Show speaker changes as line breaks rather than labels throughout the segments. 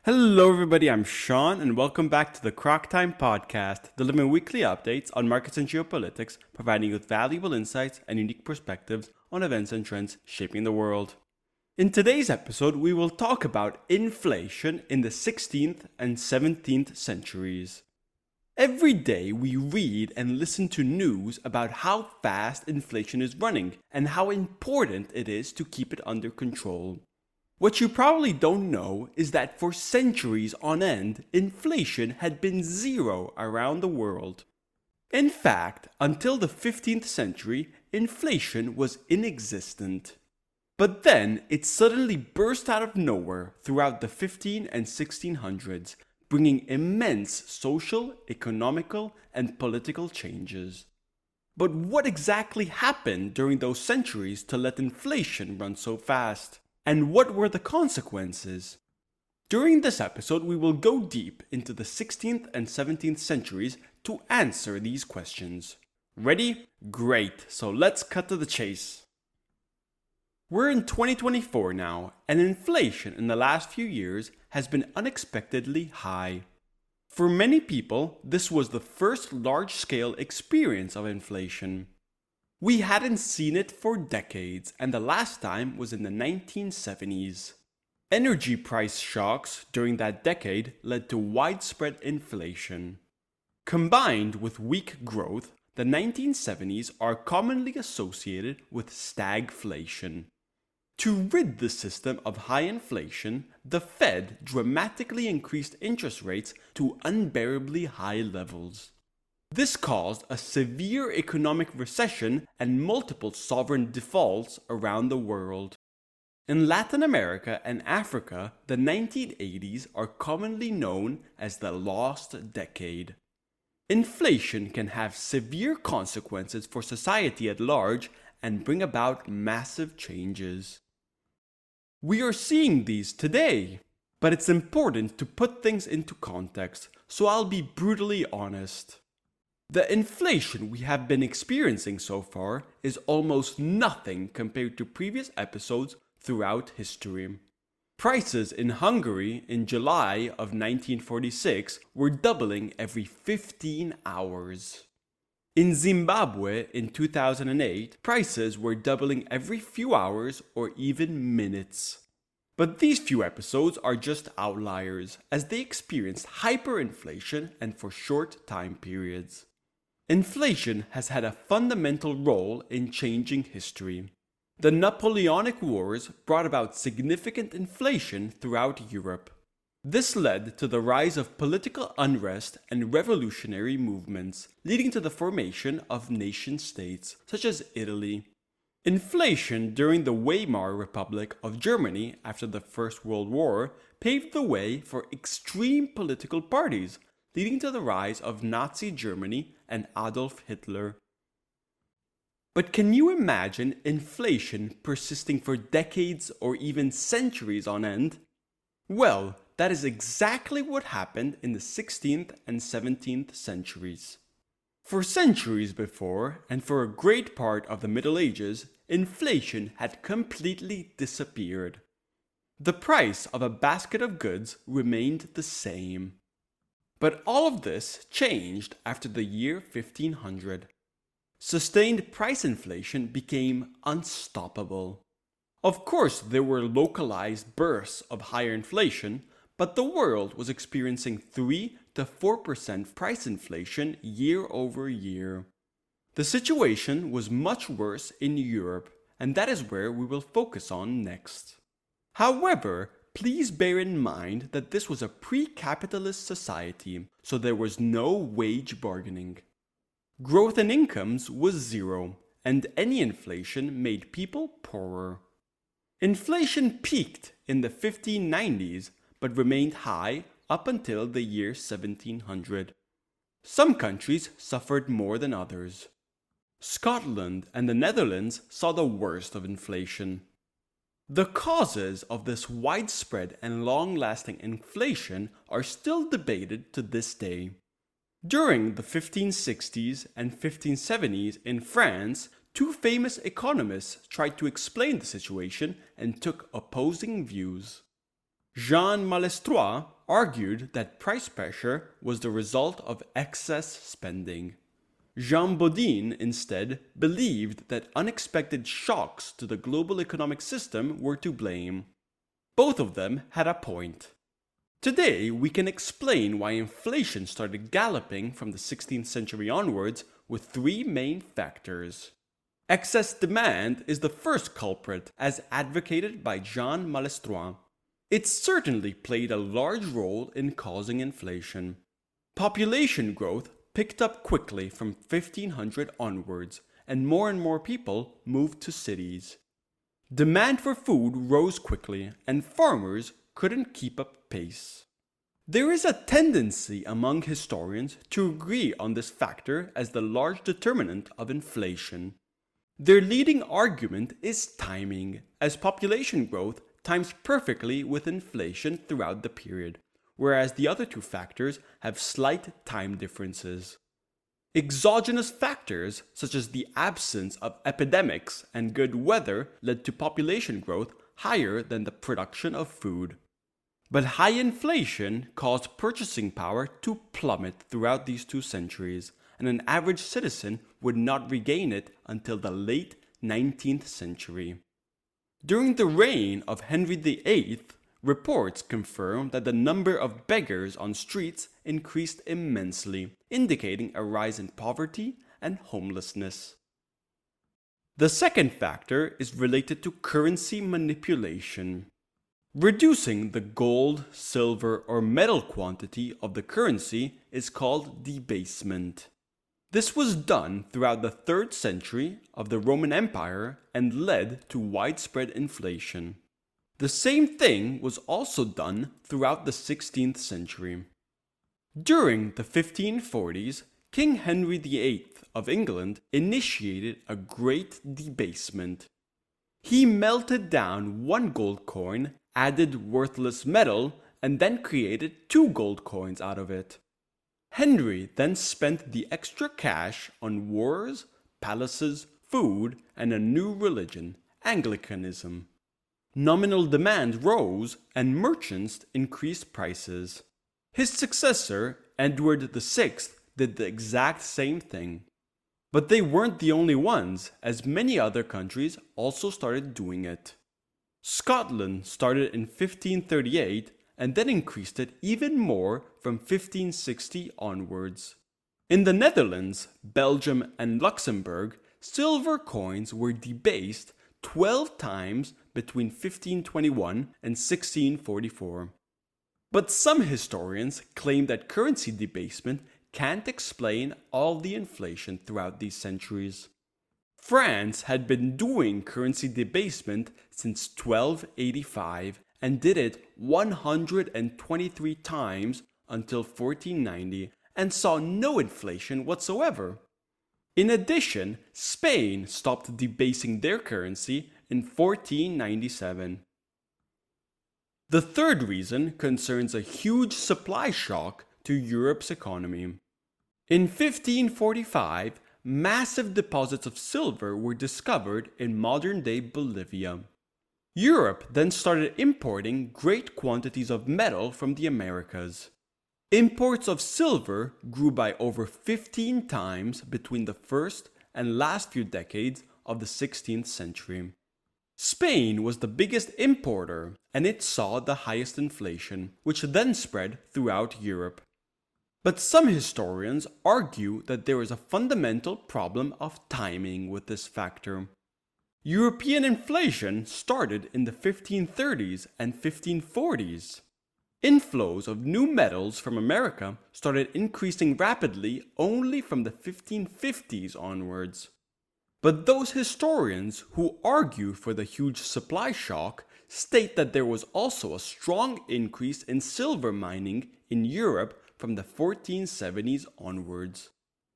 Hello, everybody. I'm Sean, and welcome back to the Croc Time podcast, delivering weekly updates on markets and geopolitics, providing you with valuable insights and unique perspectives on events and trends shaping the world. In today's episode, we will talk about inflation in the 16th and 17th centuries. Every day, we read and listen to news about how fast inflation is running and how important it is to keep it under control. What you probably don't know is that for centuries on end, inflation had been zero around the world. In fact, until the 15th century, inflation was inexistent. But then it suddenly burst out of nowhere throughout the 15 and 1600s, bringing immense social, economical, and political changes. But what exactly happened during those centuries to let inflation run so fast? And what were the consequences? During this episode, we will go deep into the 16th and 17th centuries to answer these questions. Ready? Great, so let's cut to the chase. We're in 2024 now, and inflation in the last few years has been unexpectedly high. For many people, this was the first large-scale experience of inflation. We hadn't seen it for decades, and the last time was in the 1970s. Energy price shocks during that decade led to widespread inflation. Combined with weak growth, the 1970s are commonly associated with stagflation. To rid the system of high inflation, the Fed dramatically increased interest rates to unbearably high levels. This caused a severe economic recession and multiple sovereign defaults around the world. In Latin America and Africa, the 1980s are commonly known as the lost decade. Inflation can have severe consequences for society at large and bring about massive changes. We are seeing these today, but it's important to put things into context, so I'll be brutally honest. The inflation we have been experiencing so far is almost nothing compared to previous episodes throughout history. Prices in Hungary in July of 1946 were doubling every 15 hours. In Zimbabwe in 2008, prices were doubling every few hours or even minutes. But these few episodes are just outliers, as they experienced hyperinflation and for short time periods. Inflation has had a fundamental role in changing history. The Napoleonic Wars brought about significant inflation throughout Europe. This led to the rise of political unrest and revolutionary movements, leading to the formation of nation-states, such as Italy. Inflation during the Weimar Republic of Germany after the First World War paved the way for extreme political parties, leading to the rise of Nazi Germany and Adolf Hitler. But can you imagine inflation persisting for decades or even centuries on end? Well, that is exactly what happened in the 16th and 17th centuries. For centuries before, and for a great part of the Middle Ages, inflation had completely disappeared. The price of a basket of goods remained the same. But all of this changed after the year 1500. Sustained price inflation became unstoppable. Of course, there were localized bursts of higher inflation, but the world was experiencing 3 to 4% price inflation year over year. The situation was much worse in Europe, and that is where we will focus on next. However, please bear in mind that this was a pre-capitalist society, so there was no wage bargaining. Growth in incomes was zero, and any inflation made people poorer. Inflation peaked in the 1590s, but remained high up until the year 1700. Some countries suffered more than others. Scotland and the Netherlands saw the worst of inflation. The causes of this widespread and long-lasting inflation are still debated to this day. During the 1560s and 1570s in France, two famous economists tried to explain the situation and took opposing views. Jean Malestroit argued that price pressure was the result of excess spending. Jean Bodin, instead, believed that unexpected shocks to the global economic system were to blame. Both of them had a point. Today, we can explain why inflation started galloping from the 16th century onwards with three main factors. Excess demand is the first culprit, as advocated by Jean Malestroit. It certainly played a large role in causing inflation. Population growth picked up quickly from 1500 onwards, and more people moved to cities. Demand for food rose quickly, and farmers couldn't keep up pace. There is a tendency among historians to agree on this factor as the large determinant of inflation. Their leading argument is timing, as population growth times perfectly with inflation throughout the period, whereas the other two factors have slight time differences. Exogenous factors, such as the absence of epidemics and good weather, led to population growth higher than the production of food. But high inflation caused purchasing power to plummet throughout these 2 centuries, and an average citizen would not regain it until the late 19th century. During the reign of Henry VIII, reports confirm that the number of beggars on streets increased immensely, indicating a rise in poverty and homelessness. The second factor is related to currency manipulation. Reducing the gold, silver, or metal quantity of the currency is called debasement. This was done throughout the 3rd century of the Roman Empire and led to widespread inflation. The same thing was also done throughout the 16th century. During the 1540s, King Henry VIII of England initiated a great debasement. He melted down 1 gold coin, added worthless metal, and then created 2 gold coins out of it. Henry then spent the extra cash on wars, palaces, food, and a new religion, Anglicanism. Nominal demand rose, and merchants increased prices. His successor, Edward VI, did the exact same thing. But they weren't the only ones, as many other countries also started doing it. Scotland started in 1538 and then increased it even more from 1560 onwards. In the Netherlands, Belgium, and Luxembourg, silver coins were debased 12 times between 1521 and 1644. But some historians claim that currency debasement can't explain all the inflation throughout these centuries. France had been doing currency debasement since 1285 and did it 123 times until 1490 and saw no inflation whatsoever. In addition, Spain stopped debasing their currency in 1497. The third reason concerns a huge supply shock to Europe's economy. In 1545, massive deposits of silver were discovered in modern-day Bolivia. Europe then started importing great quantities of metal from the Americas. Imports of silver grew by over 15 times between the first and last few decades of the 16th century. Spain was the biggest importer, and it saw the highest inflation, which then spread throughout Europe. But some historians argue that there is a fundamental problem of timing with this factor. European inflation started in the 1530s and 1540s. Inflows of new metals from America started increasing rapidly only from the 1550s onwards. But those historians who argue for the huge supply shock state that there was also a strong increase in silver mining in Europe from the 1470s onwards.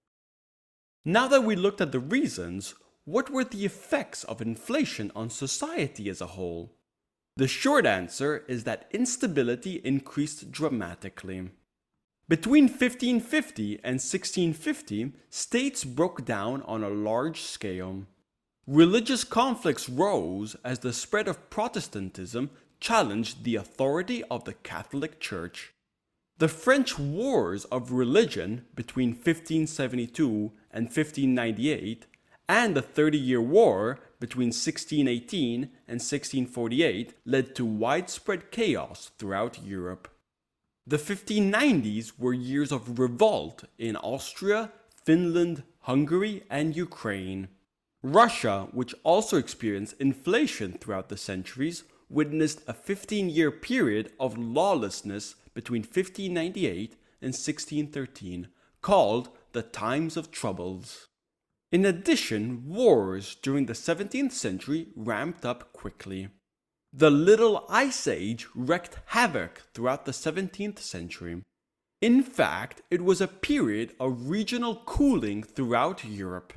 Now that we looked at the reasons, what were the effects of inflation on society as a whole? The short answer is that instability increased dramatically. Between 1550 and 1650, states broke down on a large scale. Religious conflicts rose as the spread of Protestantism challenged the authority of the Catholic Church. The French Wars of Religion between 1572 and 1598 and the 30-Year War between 1618 and 1648 led to widespread chaos throughout Europe. The 1590s were years of revolt in Austria, Finland, Hungary, and Ukraine. Russia, which also experienced inflation throughout the centuries, witnessed a 15-year period of lawlessness between 1598 and 1613, called the Times of Troubles. In addition, wars during the 17th century ramped up quickly. The Little Ice Age wreaked havoc throughout the 17th century. In fact, it was a period of regional cooling throughout Europe.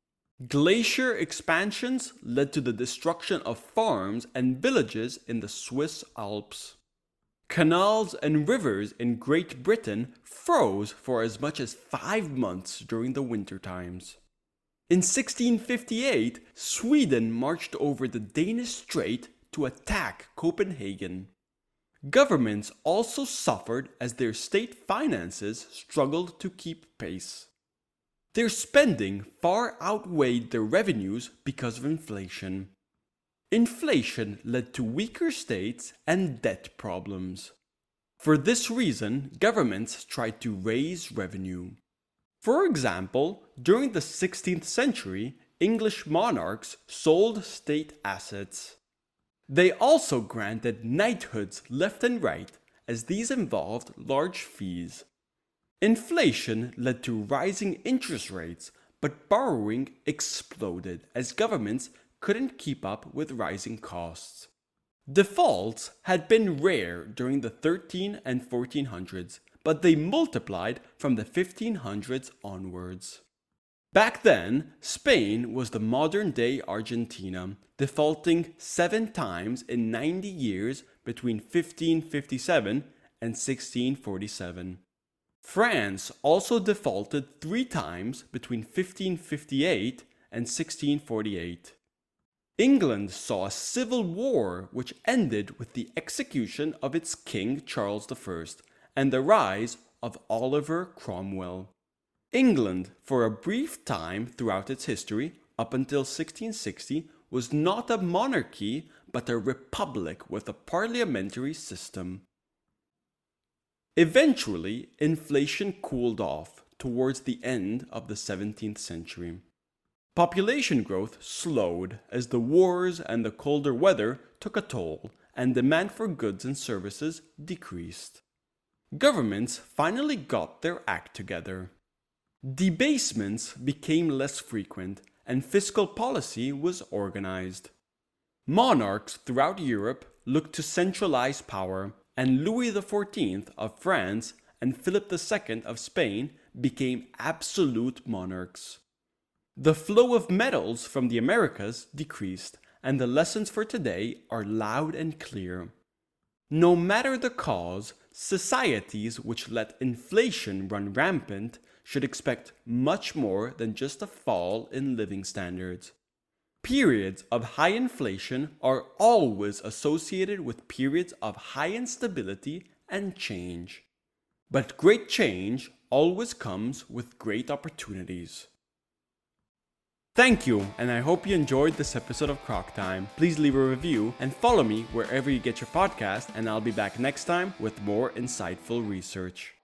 Glacier expansions led to the destruction of farms and villages in the Swiss Alps. Canals and rivers in Great Britain froze for as much as 5 months during the winter times. In 1658, Sweden marched over the Danish Strait to attack Copenhagen. Governments also suffered as their state finances struggled to keep pace. Their spending far outweighed their revenues because of inflation. Inflation led to weaker states and debt problems. For this reason, governments tried to raise revenue. For example, during the 16th century, English monarchs sold state assets. They also granted knighthoods left and right, as these involved large fees. Inflation led to rising interest rates, but borrowing exploded as governments couldn't keep up with rising costs. Defaults had been rare during the 13 and 1400s, but they multiplied from the 1500s onwards. Back then, Spain was the modern-day Argentina, defaulting 7 times in 90 years between 1557 and 1647. France also defaulted 3 times between 1558 and 1648. England saw a civil war which ended with the execution of its King Charles I and the rise of Oliver Cromwell. England, for a brief time throughout its history, up until 1660, was not a monarchy but a republic with a parliamentary system. Eventually, inflation cooled off towards the end of the 17th century. Population growth slowed as the wars and the colder weather took a toll and demand for goods and services decreased. Governments finally got their act together. Debasements became less frequent and fiscal policy was organized. Monarchs throughout Europe looked to centralize power, and Louis XIV of France and Philip II of Spain became absolute monarchs. The flow of metals from the Americas decreased, and the lessons for today are loud and clear. No matter the cause, societies which let inflation run rampant should expect much more than just a fall in living standards. Periods of high inflation are always associated with periods of high instability and change. But great change always comes with great opportunities. Thank you, and I hope you enjoyed this episode of Croc Time. Please leave a review and follow me wherever you get your podcast, and I'll be back next time with more insightful research.